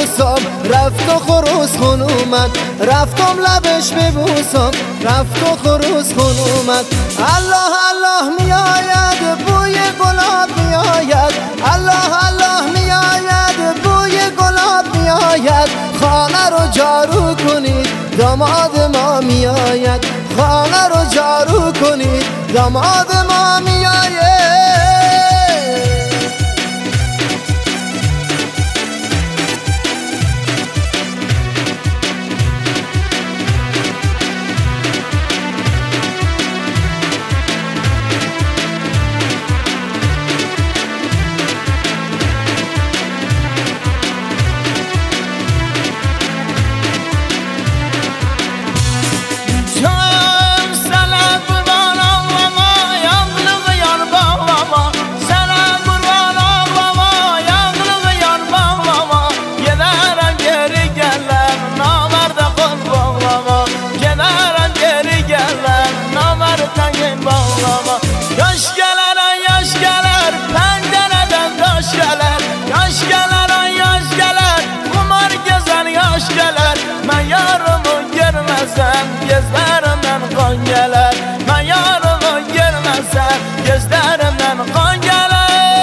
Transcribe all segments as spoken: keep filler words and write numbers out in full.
ببوسم رفت و خروس خون اومد، رفتم لبش ببوسم رفت و خروس خون اومد. الله الله میآید بوی گلاب میآید، الله الله میآید بوی گلاب میآید. خانه رو جارو کنید داماد ما میآید، خانه رو جارو کنید داماد ما میآید. Yaş geler yaş geler pencereden taş geler, yaş geler yaş geler kumar gezer yaş geler. Ben yarımı görmezsem gözlerimden kan geler, ben yarımı görmezsem gözlerimden kan geler.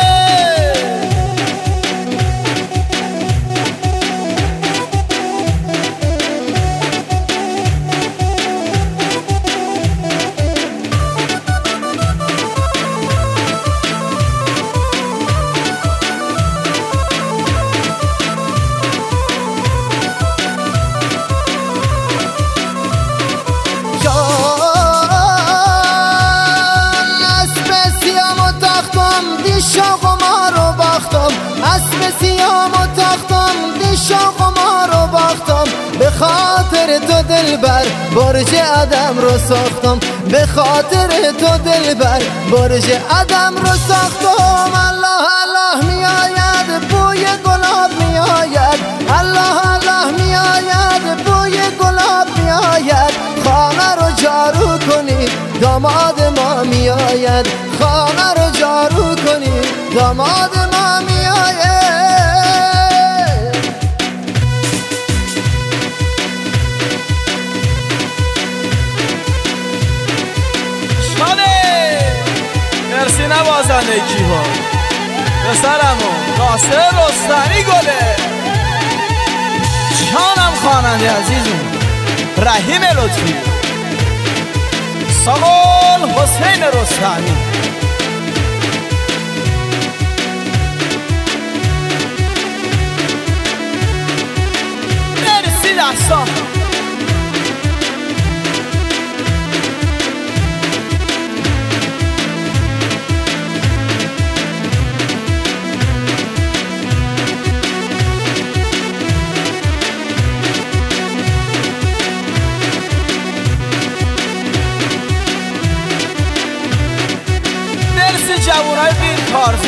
شوق ما رو باختم اسب سیام و تختم، دی شوق ما رو باختم. به خاطر تو دلبر برج آدم رو ساختم، به خاطر تو دلبر برج آدم رو ساختم. الله الله میآید بوی گلاب میآید، الله الله میآید بوی گلاب میآید. خانه رو جارو کنید داماد ما میآید، خانه رو جارو کنید داماد ما میآید. شاده مرسی نوازندگی ها پسرمون ناصر رستمی گله، جانم خواننده عزیزم رحیم لطفی، ساقل حسین رستمی. مرسی دستان جوانای بین کارزی.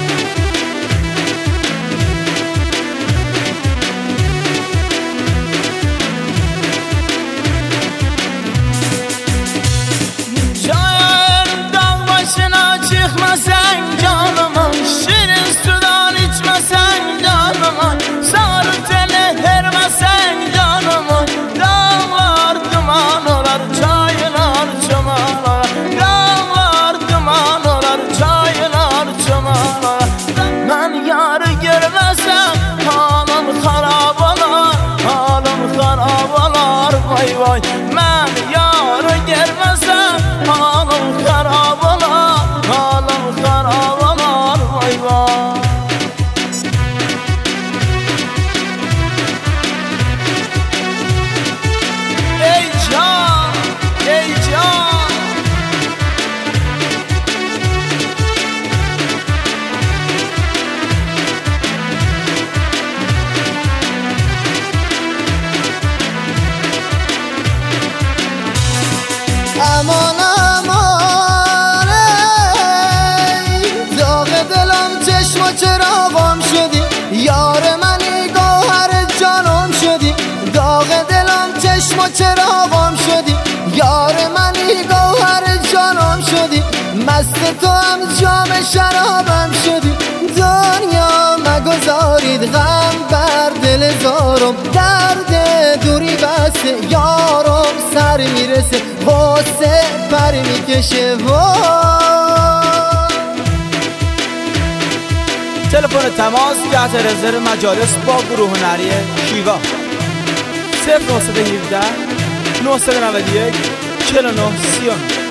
Cayan dağ başına çıkmasan canıma, şirin sudan içmesen canıma, sarı tele hermesen canıma. Dağlar duman olar, çaylar çoman olar, dağlar duman olar, çaylar çoman olar. Ben yarı görmezsem halim harap olar, halim harap olar vay vay. Ben yarı görmezsem halim harap olar, halim harap olar vay vay. Ey can, ey can. امان امان ای داغ دلم چشم و چراغم شدی، یار منی گوهر جانم شدی. داغ دلم چشم و چراغم شدی، یار منی گوهر جانم شدی. مست تو هم جام شرابم شدی، دنیا مگذارید غم بر دل میرسه یارم سر میرسه غصه پر میکشه تلفن تماس تحت رزرو مجالس با گروه هنری شیوا صفر نه یک هفت نه نه یک چهار نه سی و نه